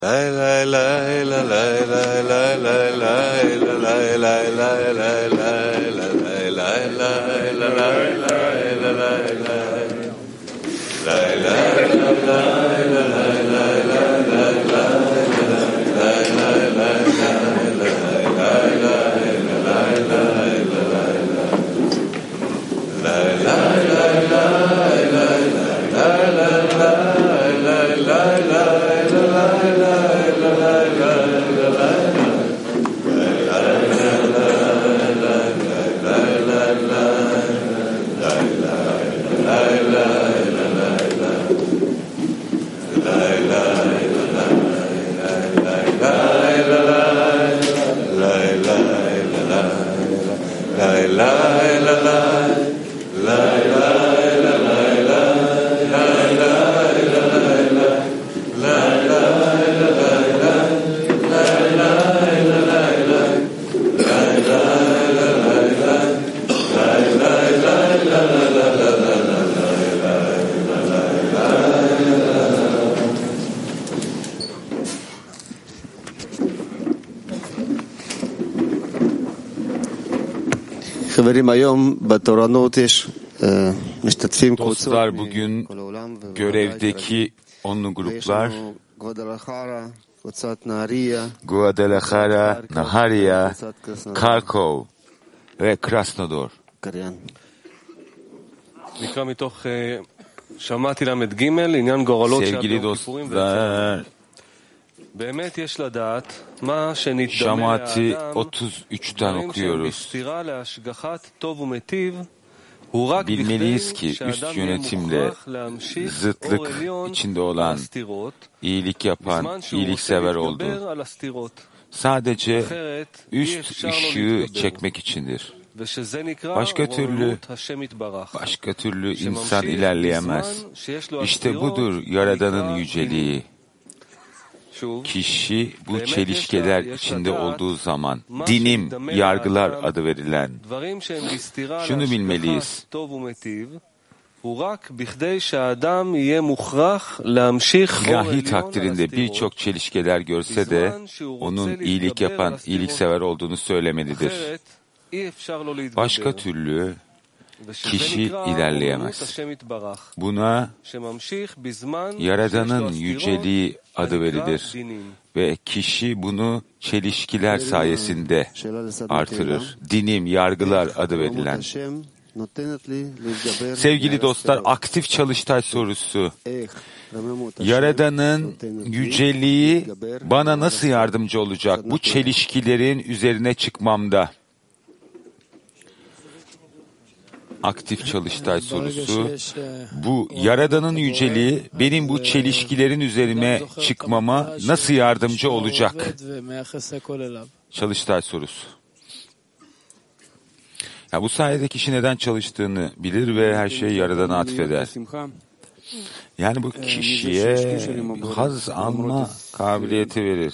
Dostlar, bugün görevdeki onlu gruplar Guadalajara, Naharia, Kharkov ve Krasnodar. Sevgili dostlar, Şamati 33'ten okuyoruz. Bilmeliyiz ki üst yönetimle zıtlık içinde olan, iyilik yapan, iyiliksever oldu. Sadece üst ışığı çekmek içindir. Başka türlü insan ilerleyemez. İşte budur Yaradan'ın yüceliği. Kişi bu çelişkiler içinde olduğu zaman dinim, yargılar adı verilen şunu bilmeliyiz. İlahi takdirinde birçok çelişkiler görse de onun iyilik yapan, iyiliksever olduğunu söylemelidir. Başka türlü kişi ilerleyemez. Buna Yaradan'ın yüceliği adı verilir ve kişi bunu çelişkiler sayesinde artırır. Dinim, yargılar adı verilen. Sevgili dostlar, aktif çalıştay sorusu. Yaradan'ın yüceliği bana nasıl yardımcı olacak bu çelişkilerin üzerine çıkmamda? Aktif çalıştay sorusu. Bu Yaradan'ın yüceliği benim bu çelişkilerin üzerine çıkmama nasıl yardımcı olacak? Çalıştay sorusu. Ya bu sayede kişi neden çalıştığını bilir ve her şeyi Yaradan'a atfeder. Yani bu kişiye haz alma kabiliyeti verir.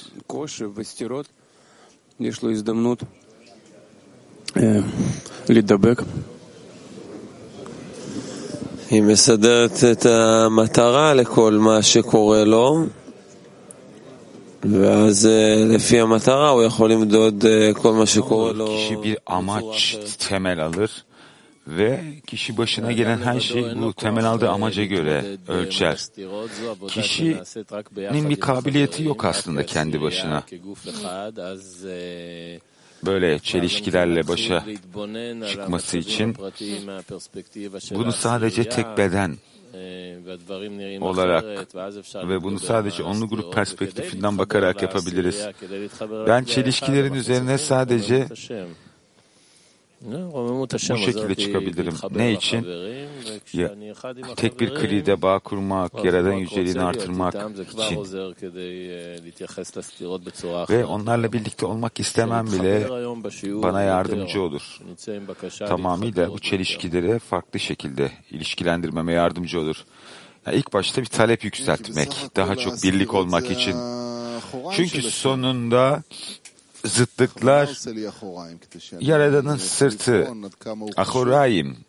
היא מסדרת את המטרה לכל מה שקורה לו, ואז לפי המטרה הוא יכול למדוד כל מה שקורה לו. Kişi bir amaç temel alır ve kişi başına gelen her şeyi bu temel aldığı amaca göre ölçer. Kişinin bir kabiliyeti yok aslında kendi başına. Böyle çelişkilerle başa çıkması için bunu sadece tek beden olarak ve bunu sadece onlu grup perspektifinden bakarak yapabiliriz. Ben çelişkilerin üzerine sadece bu şekilde çıkabilirim. Ne için? Ya, tek bir kride bağ kurmak, Yaradan yüceliğini artırmak için. Ve onlarla birlikte olmak istemem bile bana yardımcı olur. Tamamıyla bu çelişkileri farklı şekilde ilişkilendirmeme yardımcı olur. Yani ilk başta bir talep yükseltmek, daha çok birlik olmak için. Çünkü sonunda zıtlıklar Yaradan'ın sırtı, ahorayim,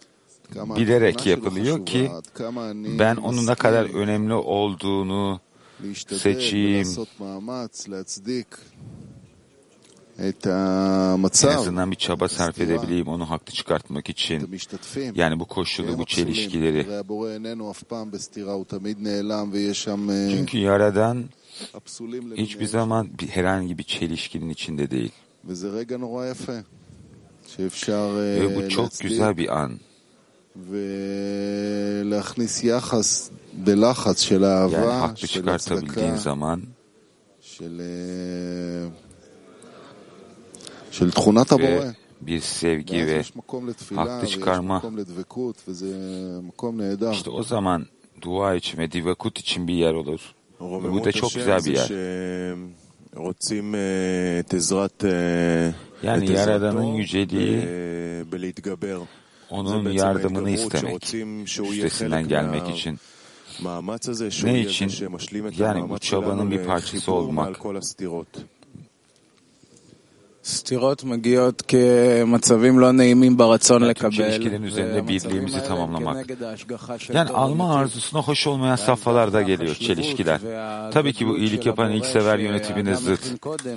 bilerek yapılıyor ki ben onun ne kadar önemli olduğunu seçeyim, en azından bir çaba sarf edebileyim onu haklı çıkartmak için. Yani bu koşulu, bu çelişkileri. Çünkü Yaradan hiçbir zaman herhangi bir çelişkinin içinde değil. Ve bu çok güzel bir an. Yani haklı çıkartabildiğin zaman ve bir sevgi ve haklı çıkarma, işte o zaman dua için ve divakut için bir yer olur. Ve bu da çok güzel bir yer. Yani Yaradan'ın yüceliği, onun yardımını istemek, üstesinden gelmek için. Ne için? Yani bu çabanın bir parçası olmak. סתירות מגיעות כמצבים לא נעימים ברצון לקבל, çelişkilerin üzerinde birliğimizi tamamlamak. Yani alma arzusuna hoş olmayan safhalarda geliyor çelişkiler. Tabii ki bu iyilik yapan ilksever yönetimine zıt.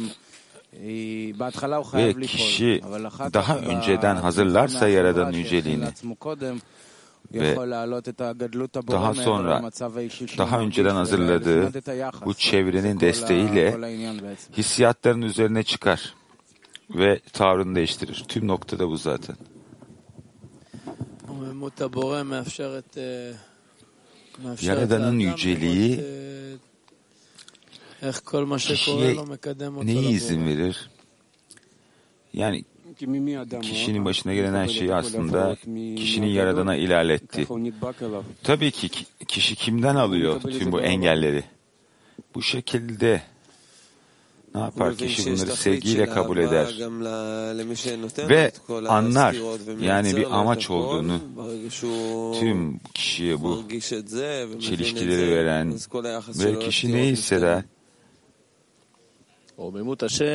Ve kişi daha önceden hazırlarsa Yaradan'ın yüceliğini ve daha sonra daha önceden hazırladığı bu çevrenin desteğiyle hissiyatların üzerine çıkar ve tavrını değiştirir. Tüm noktada bu zaten. Yaradan'ın yüceliği kişiye neye izin verir? Yani kişinin başına gelen her şeyi aslında kişinin Yaradan'a ilerletti. Tabii ki kişi kimden alıyor tüm bu engelleri? Bu şekilde ne yapar? Kişi bunları sevgiyle kabul eder ve anlar, yani bir amaç olduğunu, tüm kişiye bu çelişkileri veren ve kişi ne hisseder? Bu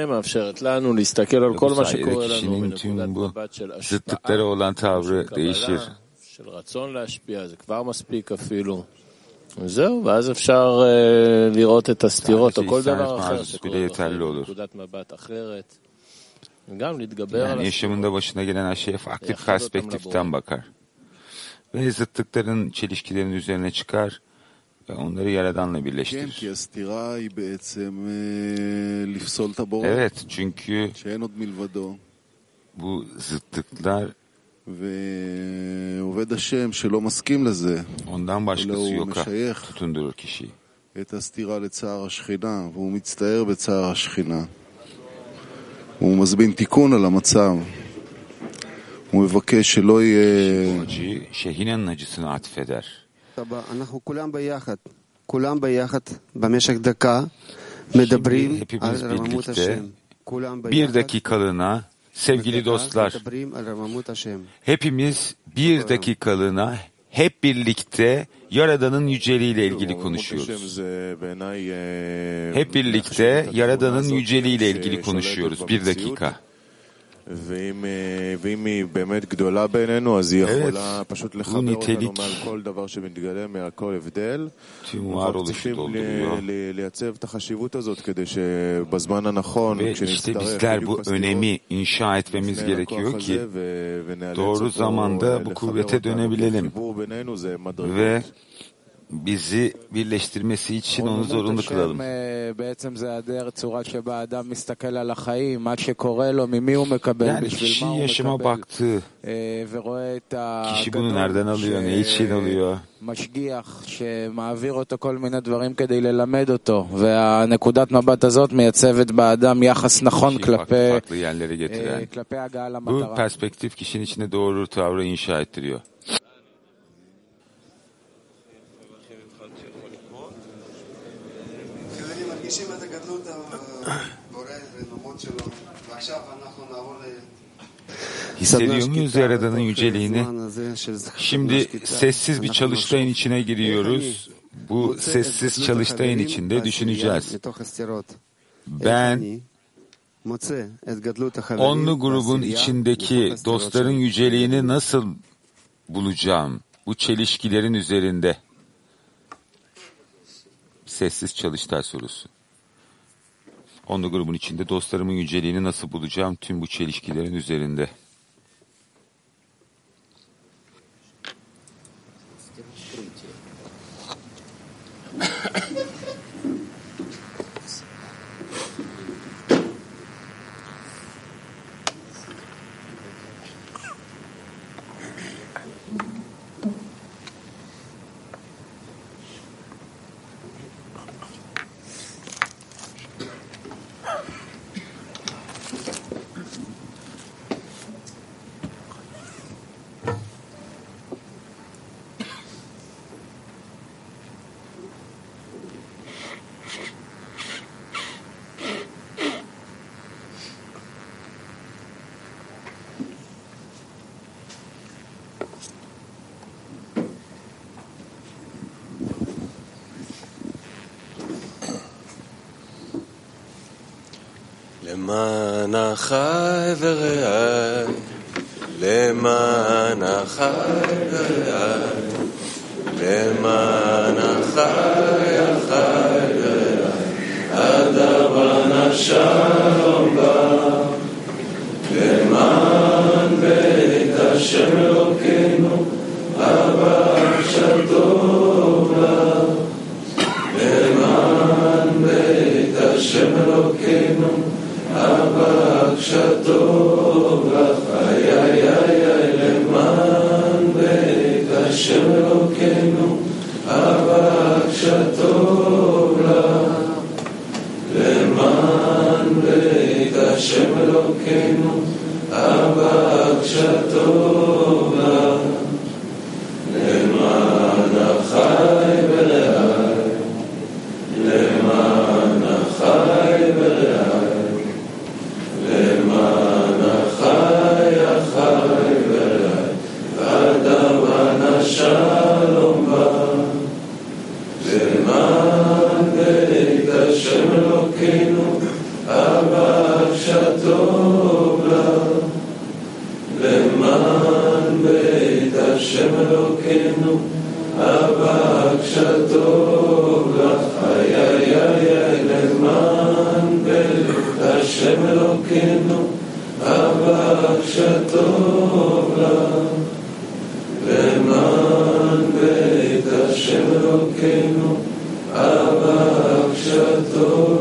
sayede kişinin tüm bu zıtlıkları olan tavrı değişir. זהו, ואז אפשר לראות את הסתירות או כל דבר אחר שקורה בנקודת מבט אחרת. גם להתגבר על Yani yaşamında başına gelen her şeye farklı bir perspektiften bakar. Ve zıtlıkların, çelişkilerin üzerine çıkar ve onları Yaradan'la birleştirir. Evet, çünkü bu zıtlıklar ondan başkası yoka tutundurur kişiyi. Acıyı Şehina'nın acısına atfeder. Şimdi hepimiz birlikte bir dakikalığına, sevgili dostlar, hepimiz bir dakikalığına hep birlikte Yaradan'ın yüceliğiyle ilgili konuşuyoruz. Hep birlikte Yaradan'ın yüceliğiyle ilgili konuşuyoruz. Bir dakika. Evet, bu nitelik tüm varoluşu dolduruyor. Ve işte bizler bu önemi inşa etmemiz gerekiyor ki doğru zamanda bu kuvvete dönebilelim ve bizi birleştirmesi için onu zorunlu kılalım. Yani kişi yaşama baktığı, kişi bunu nereden alıyor, ne için alıyor? שמעביר אותו כל מיני דברים כדי ללמד אותו, והנקודת מבט הזאת מייצבת באדם יחס נכון כלפי הגעה למטרה. Bu perspektif kişinin içinde doğru tavrı inşa ettiriyor. Hissediyor muyuz Yaradan'ın yüceliğini? Şimdi sessiz bir çalıştayın içine giriyoruz. Bu sessiz çalıştayın içinde düşüneceğiz. Ben onlu grubun içindeki dostların yüceliğini nasıl bulacağım? Bu çelişkilerin üzerinde. Sessiz çalıştay sorusu. Onlu grubun içinde dostlarımın yüceliğini nasıl bulacağım tüm bu çelişkilerin üzerinde. למען אחי ורעי, למען אחי ורעי, למען אחי ורעי, הדרבן השלום בא, למען בית השם אלוקינו, הבקשתו בא, למען בית השם אלוקינו, הבקשתו לך, למען בית השם אלוקינו, הבקשתו לך, למען בית השם אלוקינו, הבקשתו לך, למען אחי ורעי, למען אחי ורעי, למען אחי ורעי, הדרבן השלום בא, למען בית השם אלוקינו, הבקשתו לך, למען בית השם אלוקינו, הבקשתו לך, למען בית השם אלוקינו, הבקשתו לך, למען בית השם אלוקינו, הבקשתו